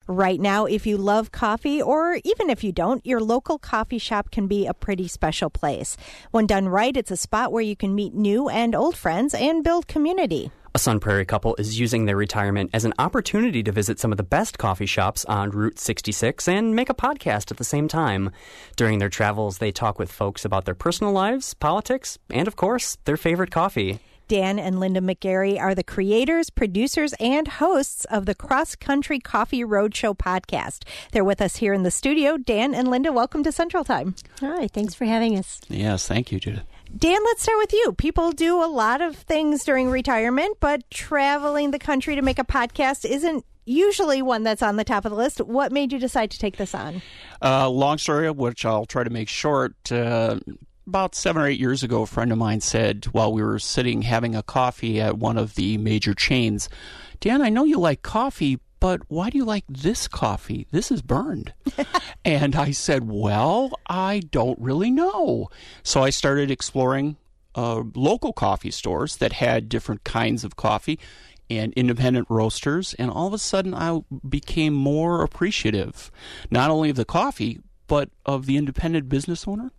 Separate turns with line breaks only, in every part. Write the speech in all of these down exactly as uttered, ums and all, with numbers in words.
right now. If you love coffee, or even if you don't, your local coffee shop can be a pretty special place. When done right, it's a spot where you can meet new and old friends and build community.
A Sun Prairie couple is using their retirement as an opportunity to visit some of the best coffee shops on Route sixty-six and make a podcast at the same time. During their travels, they talk with folks about their personal lives, politics, and, of course, their favorite coffee.
Dan and Linda McGarry are the creators, producers, and hosts of the Cross Country Coffee Roadshow podcast. They're with us here in the studio. Dan and Linda, welcome to Central Time.
Hi, thanks for having us.
Yes, thank you, Judith.
Dan, let's start with you. People do a lot of things during retirement, but traveling the country to make a podcast isn't usually one that's on the top of the list. What made you decide to take this on?
Uh, long story, which I'll try to make short. Uh, about seven or eight years ago, a friend of mine said, while we were sitting having a coffee at one of the major chains, Dan, I know you like coffee, but why do you like this coffee? This is burned. And I said, well, I don't really know. So I started exploring uh, local coffee stores that had different kinds of coffee and independent roasters. And all of a sudden, I became more appreciative, not only of the coffee, but of the independent business owner.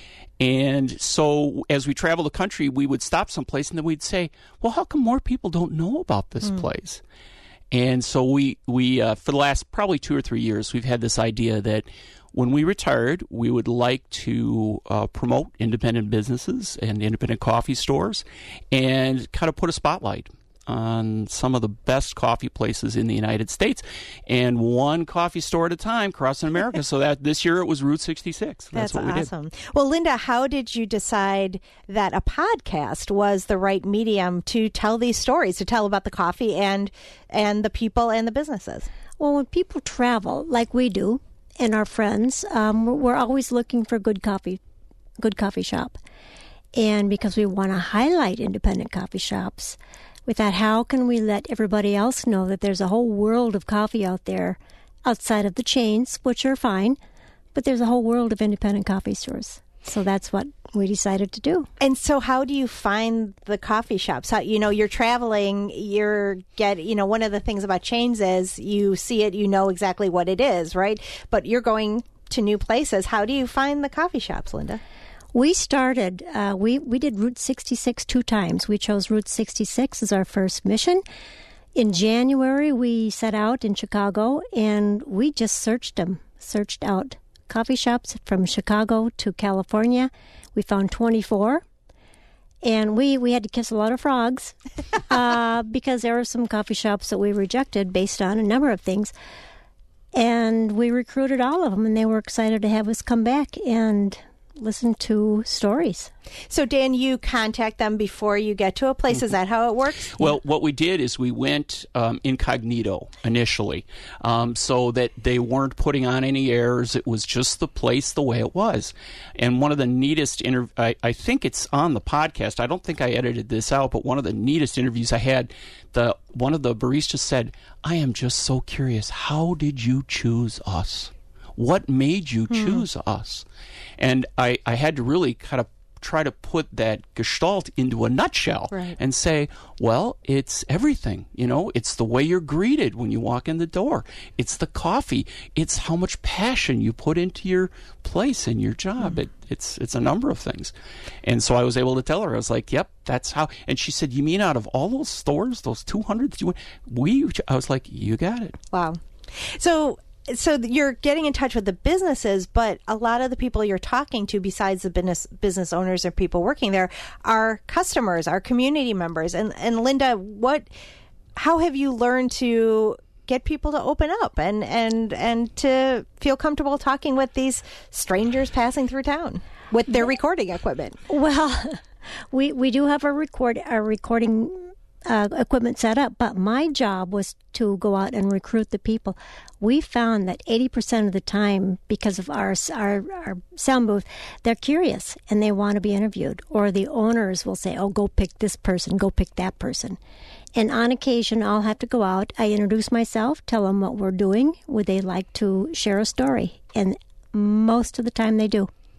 And so as we travel the country, we would stop someplace and then we'd say, well, how come more people don't know about this mm. place? And so we, we uh, for the last probably two or three years, we've had this idea that when we retired, we would like to uh, promote independent businesses and independent coffee stores and kind of put a spotlight on some of the best coffee places in the United States, and one coffee store at a time crossing America. So that this year it was Route sixty-six. That's,
That's
what we
awesome.
did.
Well, Linda, how did you decide that a podcast was the right medium to tell these stories, to tell about the coffee and and the people and the businesses?
Well, when people travel, like we do, and our friends, um, we're, we're always looking for good coffee, good coffee shop. And because we want to highlight independent coffee shops, we thought, how can we let everybody else know that there's a whole world of coffee out there outside of the chains, which are fine, but there's a whole world of independent coffee stores. So that's what we decided to do.
And so how do you find the coffee shops? How, you know, you're traveling, you're get, you know, one of the things about chains is you see it, you know exactly what it is, right? But you're going to new places. How do you find the coffee shops, Linda?
We started, uh, we, we did Route sixty-six two times. We chose Route sixty-six as our first mission. In January, we set out in Chicago, and we just searched them, searched out coffee shops from Chicago to California. We found twenty-four, and we, we had to kiss a lot of frogs uh, because there were some coffee shops that we rejected based on a number of things. And we recruited all of them, and they were excited to have us come back and listen to stories.
So, Dan, you contact them before you get to a place. Is that how it works?
Well, what we did is we went um, incognito initially, um, so that they weren't putting on any airs. It was just the place the way it was. And one of the neatest interviews, I, I think it's on the podcast. I don't think I edited this out, but one of the neatest interviews I had, the one of the baristas said, I am just so curious. How did you choose us? What made you choose hmm. us? And I, I had to really kind of try to put that gestalt into a nutshell
right.
and say, well, it's everything. You know, it's the way you're greeted when you walk in the door. It's the coffee. It's how much passion you put into your place and your job. Mm. It, it's it's a number of things. And so I was able to tell her, I was like, yep, that's how. And she said, you mean out of all those stores, those two hundred that you went, we, I was like, you got it.
Wow. So So you're getting in touch with the businesses, but a lot of the people you're talking to, besides the business business owners or people working there, are customers, are community members. And and Linda, what, how have you learned to get people to open up and and and to feel comfortable talking with these strangers passing through town with their recording equipment?
Well, we we do have a record a recording Uh, equipment set up, but my job was to go out and recruit the people. We found that eighty percent of the time, because of our, our our sound booth, they're curious and they want to be interviewed. Or the owners will say, oh, go pick this person, go pick that person. And on occasion, I'll have to go out. I introduce myself, tell them what we're doing. Would they like to share a story? And most of the time they do.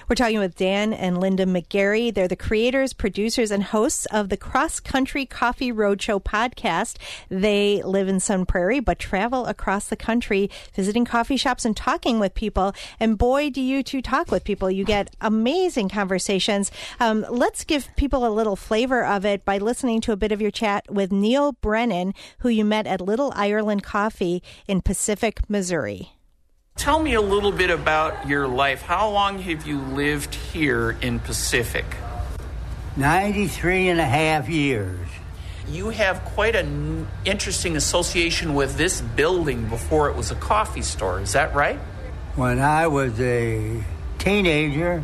We're talking with Dan and Linda McGarry. They're the creators, producers, and hosts of the Cross Country Coffee Roadshow podcast. They live in Sun Prairie, but travel across the country, visiting coffee shops and talking with people. And boy, do you two talk with people. You get amazing conversations. Um, let's give people a little flavor of it by listening to a bit of your chat with Neil Brennan, who you met at Little Ireland Coffee in Pacific, Missouri.
Tell me a little bit about your life. How long have you lived here in Pacific?
ninety-three and a half years.
You have quite an interesting association with this building before it was a coffee store. Is that right?
When I was a teenager,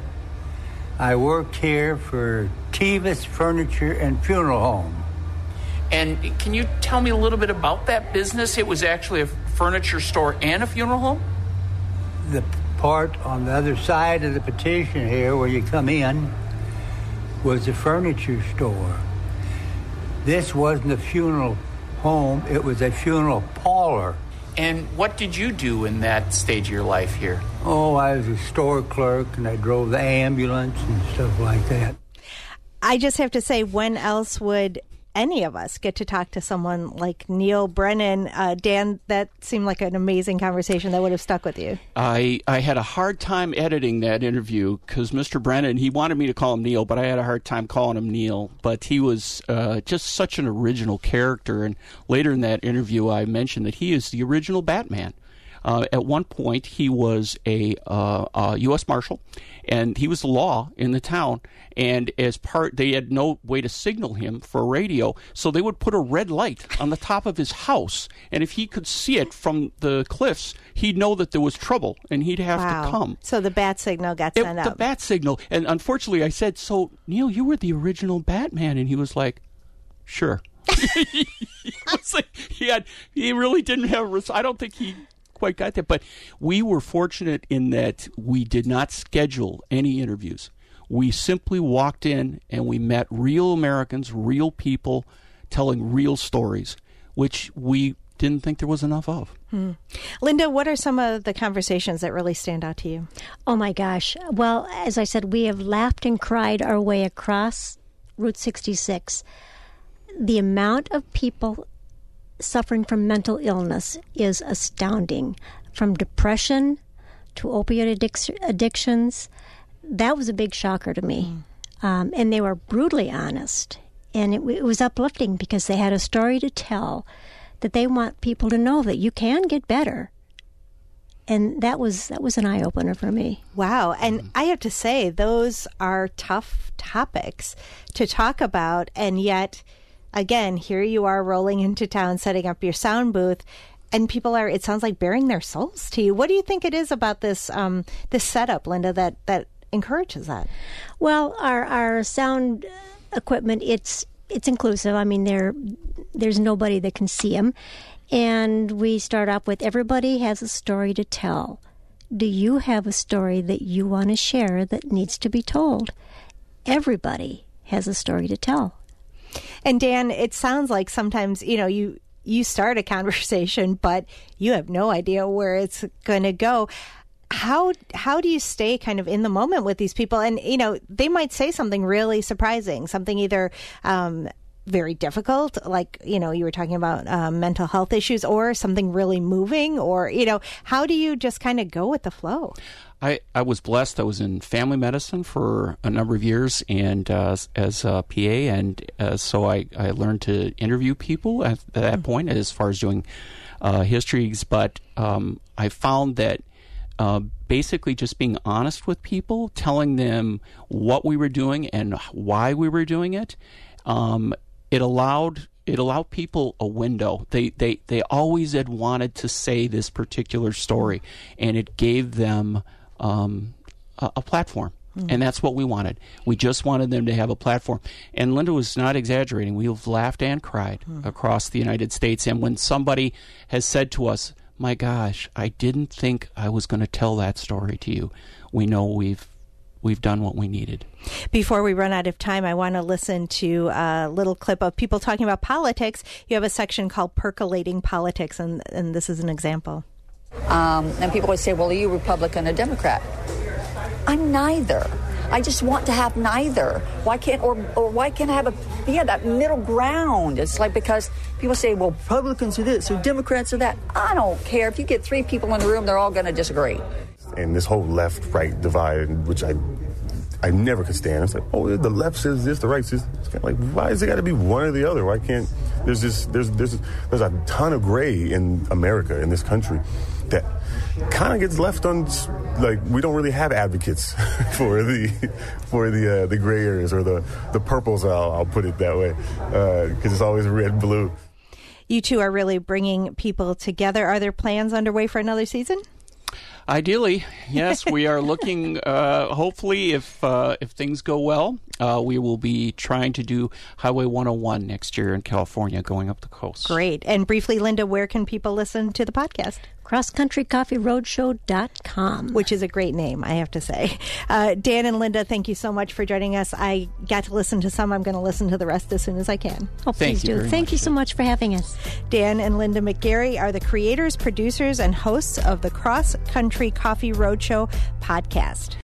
I worked here for Tevis Furniture and Funeral Home.
And can you tell me a little bit about that business? It was actually a furniture store and a funeral home?
The part on the other side of the petition here where you come in was a furniture store. This wasn't a funeral home, it was a funeral parlor.
And what did you do in that stage of your life here?
Oh, I was a store clerk and I drove the ambulance and stuff like that.
I just have to say, when else would any of us get to talk to someone like Neil Brennan? Uh, Dan, that seemed like an amazing conversation that would have stuck with you.
I, I had a hard time editing that interview because Mister Brennan, he wanted me to call him Neil, but I had a hard time calling him Neil. But he was uh, just such an original character. And later in that interview, I mentioned that he is the original Batman. Uh, at one point, he was a, uh, a U S Marshal, and he was the law in the town. And as part, they had no way to signal him for radio, so they would put a red light on the top of his house. And if he could see it from the cliffs, he'd know that there was trouble, and he'd have
wow.
to come.
So the bat signal got
it,
sent
the
out.
The bat signal. And unfortunately, I said, "So, Neil, you were the original Batman," and he was like, "Sure." he, was like, he had. He really didn't have. A, I don't think he quite got that, but we were fortunate in that we did not schedule any interviews. We simply walked in and we met real Americans, real people telling real stories, which we didn't think there was enough of.
Hmm. Linda, what are some of the conversations that really stand out to you?
Oh my gosh. Well, as I said, we have laughed and cried our way across Route sixty-six. The amount of people suffering from mental illness is astounding. From depression to opioid addic- addictions, that was a big shocker to me. Mm. Um, and they were brutally honest. And it, it was uplifting because they had a story to tell that they want people to know that you can get better. And that was that was an eye-opener for me.
Wow. And I have to say, those are tough topics to talk about, and yet again, here you are rolling into town, setting up your sound booth, and people are, it sounds like, bearing their souls to you. What do you think it is about this um, this setup, Linda, that, that encourages that?
Well, our our sound equipment, it's it's inclusive. I mean, there there's nobody that can see them. And we start off with, everybody has a story to tell. Do you have a story that you want to share that needs to be told? Everybody has a story to tell.
And Dan, it sounds like sometimes, you know, you you start a conversation, but you have no idea where it's going to go. How how do you stay kind of in the moment with these people? And, you know, they might say something really surprising, something either um, very difficult, like, you know, you were talking about um, mental health issues, or something really moving, or, you know, how do you just kind of go with the flow?
I, I was blessed. I was in family medicine for a number of years and uh, as a P A, and uh, so I, I learned to interview people at, at that mm-hmm. point as far as doing uh, histories. But um, I found that uh, basically just being honest with people, telling them what we were doing and why we were doing it, um, it allowed it allowed people a window. They, they, they always had wanted to say this particular story, and it gave them Um, a, a platform. Mm. And that's what we wanted. We just wanted them to have a platform. And Linda was not exaggerating. We've laughed and cried mm. across the United States. And when somebody has said to us, my gosh, I didn't think I was going to tell that story to you, we know we've we've done what we needed.
Before we run out of time, I want to listen to a little clip of people talking about politics. You have a section called Percolating Politics, and, and this is an example.
Um, and people would say, well, are you Republican or Democrat? I'm neither. I just want to have neither. Why can't, or, or why can't I have a, yeah, that middle ground? It's like, because people say, well, Republicans are this, or Democrats are that. I don't care. If you get three people in the room, they're all going to disagree.
And this whole left-right divide, which I I never could stand. It's like, oh, the left says this, the right says this. It's kind of like, why is it got to be one or the other? Why can't, there's this, there's, there's, there's a ton of gray in America, in this country, that kind of gets left on, like, we don't really have advocates for the for the uh, the gray areas, or the, the purples, I'll, I'll put it that way, because uh, it's always red, blue.
You two are really bringing people together. Are there plans underway for another season?
Ideally, yes. We are looking, uh, hopefully, if uh, if things go well, uh, we will be trying to do Highway one oh one next year in California, going up the coast.
Great. And briefly, Linda, where can people listen to the podcast?
cross country coffee roadshow dot com.
Which is a great name, I have to say. Uh, Dan and Linda, thank you so much for joining us. I got to listen to some. I'm going to listen to the rest as soon as I can.
Oh, please do. Thank you so much for having us.
Dan and Linda McGarry are the creators, producers, and hosts of the Cross Country Coffee Roadshow podcast.